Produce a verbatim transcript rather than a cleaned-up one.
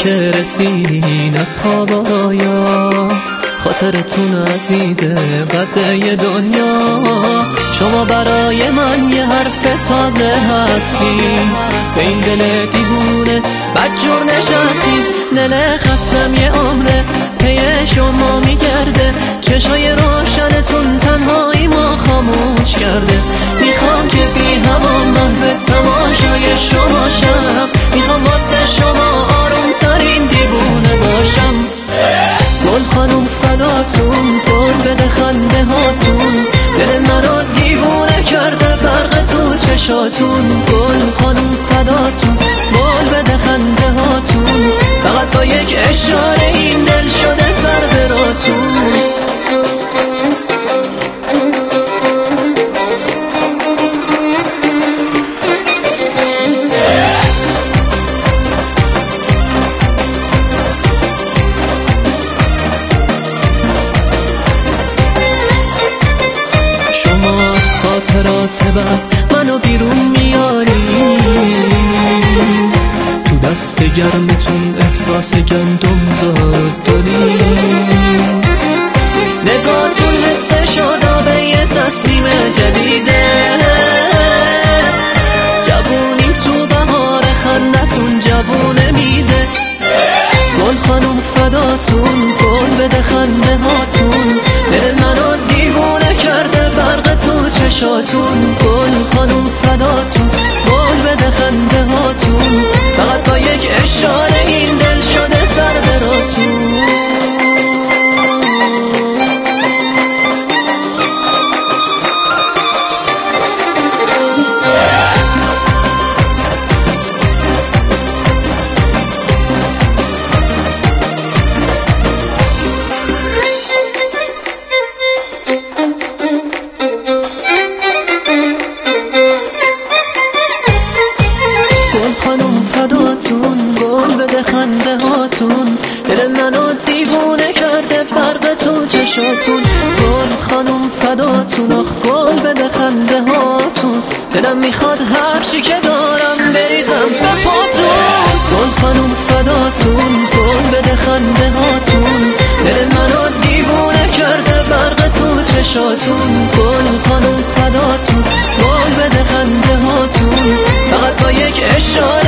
که رسیدین از خوابایا، خاطرتون عزیزه قده دنیا. شما برای من یه حرف تازه هستین، به این دل دیوونه بدجور نشستین. دل خستم یه عمره پی شما میگرده، چشای روشنتون تنهایی ما خاموش کرده. میخوام که بی هوا محو تماشای شما شم، میخوام واسه شما آروم ترین دیوونه باشم. گل خانوم فداتون، گل بده خنده هاتون، دل منو دیوونه کرده برق تو چشاتون. گل خانوم فداتون، گل بده خنده هاتون، فقط با یک اشاره این دل شده سر براتون. خاطرات بعد منو بیرون میاری، تو دست گرمتون احساس گندم زاد داری. نگاهتون حس شادابه یه تصمیم جدیده، جوونی تو بهار خندتون جوونه میده. گل خانوم فداتون، گل بده خنده هاتون، دل منو دیوونه کرده برق تو چشاتون. گل خانوم فداتون، گل بده خنده هاتون، فقط با یک اشاره این دل شده سر براتون. فداتون، گل بده خنده هاتون، دل منو دیوونه کرده برق تو چشاتون. گل خانوم فداتون، آخ گل بده خنده هاتون، دلم میخواد هرچی که دارم بریزم به پاتون. گل خانوم فداتون، گل بده خنده هاتون، دل منو دیوونه کرده برق تو چشاتون. گل خانوم فداتون، گل بده خنده هاتون، فقط با یک اشاره